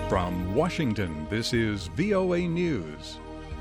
From Washington, this is VOA News.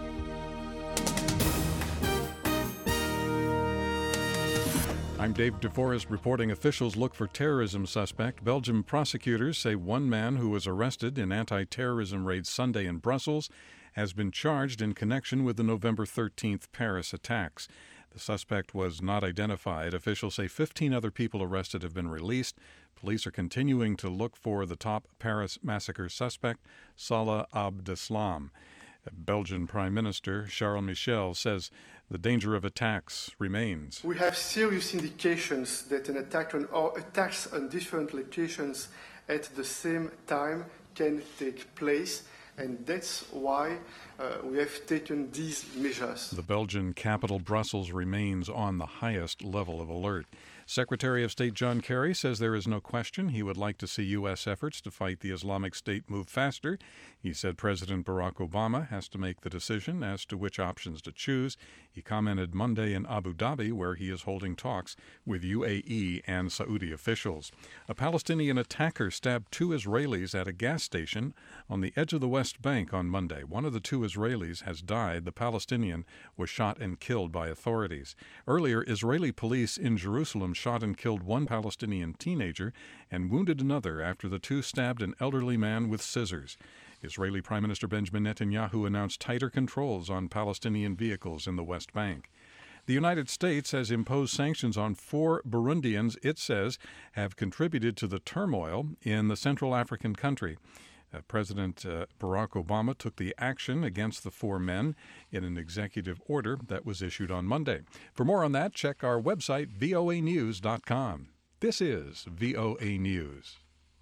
I'm Dave DeForest reporting officials look for terrorism suspect. Belgian prosecutors say one man who was arrested in anti-terrorism raids Sunday in Brussels has been charged in connection with the November 13th Paris attacks. The suspect was not identified. Officials say 15 other people arrested have been released. Police are continuing to look for the top Paris massacre suspect, Salah Abdeslam. Belgian Prime Minister Charles Michel says the danger of attacks remains. We have serious indications that an attack or attacks on different locations at the same time can take place, and that's why we have taken these measures. The Belgian capital, Brussels, remains on the highest level of alert. Secretary of State John Kerry says there is no question he would like to see U.S. efforts to fight the Islamic State move faster. He said President Barack Obama has to make the decision as to which options to choose. He commented Monday in Abu Dhabi, where he is holding talks with UAE and Saudi officials. A Palestinian attacker stabbed two Israelis at a gas station on the edge of the West Bank on Monday. One of the two Israelis has died. The Palestinian was shot and killed by authorities. Earlier, Israeli police in Jerusalem shot and killed one Palestinian teenager and wounded another after the two stabbed an elderly man with scissors. Israeli Prime Minister Benjamin Netanyahu announced tighter controls on Palestinian vehicles in the West Bank. The United States has imposed sanctions on 4 Burundians it says have contributed to the turmoil in the Central African country. President Barack Obama took the action against the 4 men in an executive order that was issued on Monday. For more on that, check our website, voanews.com. This is VOA News.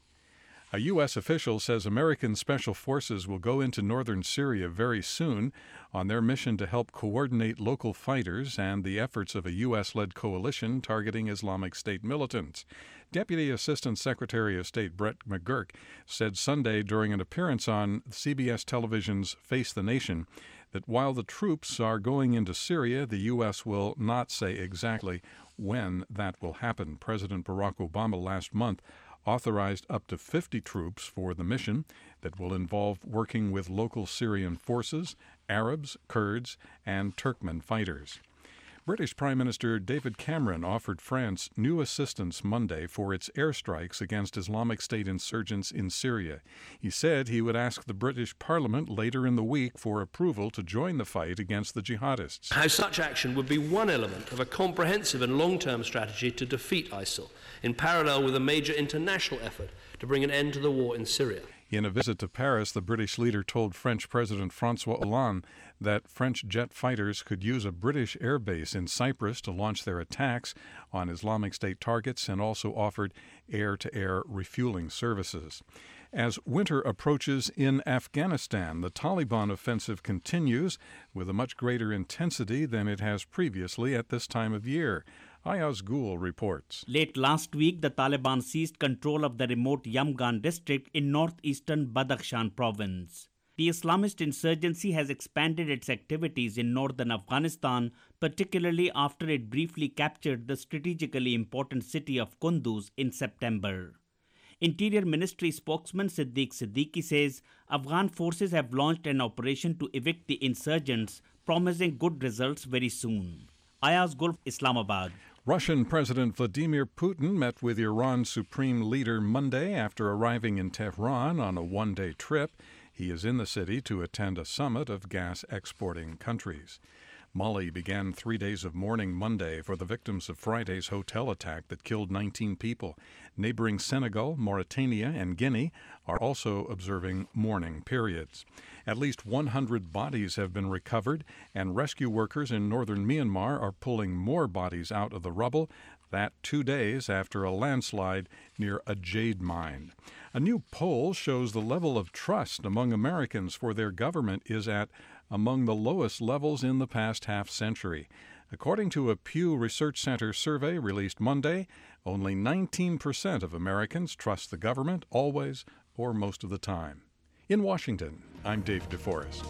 A U.S. official says American special forces will go into northern Syria very soon on their mission to help coordinate local fighters and the efforts of a U.S.-led coalition targeting Islamic State militants. Deputy Assistant Secretary of State Brett McGurk said Sunday during an appearance on CBS Television's Face the Nation that while the troops are going into Syria, the U.S. will not say exactly when that will happen. President Barack Obama last month authorized up to 50 troops for the mission that will involve working with local Syrian forces, Arabs, Kurds, and Turkmen fighters. British Prime Minister David Cameron offered France new assistance Monday for its airstrikes against Islamic State insurgents in Syria. He said he would ask the British Parliament later in the week for approval to join the fight against the jihadists. How such action would be one element of a comprehensive and long-term strategy to defeat ISIL, in parallel with a major international effort to bring an end to the war in Syria. In a visit to Paris, the British leader told French President François Hollande that French jet fighters could use a British airbase in Cyprus to launch their attacks on Islamic State targets and also offered air-to-air refueling services. As winter approaches in Afghanistan, the Taliban offensive continues with a much greater intensity than it has previously at this time of year. Ayaz Gul reports. Late last week, the Taliban seized control of the remote Yamgan district in northeastern Badakhshan province. The Islamist insurgency has expanded its activities in northern Afghanistan, particularly after it briefly captured the strategically important city of Kunduz in September. Interior Ministry spokesman Siddiq Siddiqui says Afghan forces have launched an operation to evict the insurgents, promising good results very soon. Ayaz Gul, Islamabad. Russian President Vladimir Putin met with Iran's supreme leader Monday after arriving in Tehran on a one-day trip. He is in the city to attend a summit of gas-exporting countries. Mali began 3 days of mourning Monday for the victims of Friday's hotel attack that killed 19 people. Neighboring Senegal, Mauritania, and Guinea are also observing mourning periods. At least 100 bodies have been recovered, and rescue workers in northern Myanmar are pulling more bodies out of the rubble. That 2 days after a landslide near a jade mine. A new poll shows the level of trust among Americans for their government is at among the lowest levels in the past half-century. According to a Pew Research Center survey released Monday, only 19% of Americans trust the government always or most of the time. In Washington, I'm Dave DeForest.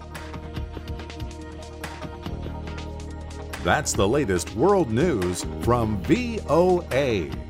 That's the latest world news from VOA.